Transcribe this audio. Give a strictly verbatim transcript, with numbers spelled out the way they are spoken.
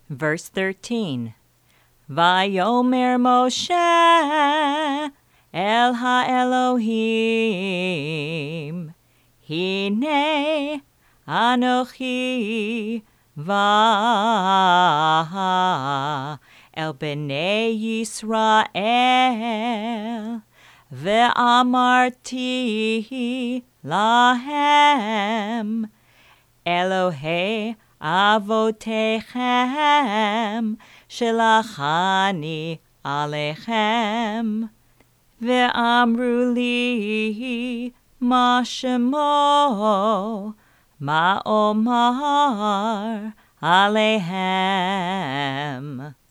Verse thirteen. Vayomer Moshe El ha-Elohim Hine Anochi va El bnei Yisrael Ve'amarti lahem Elohei avotechem shelachani alechem ve'amru li ma shemo ma omar aleihem.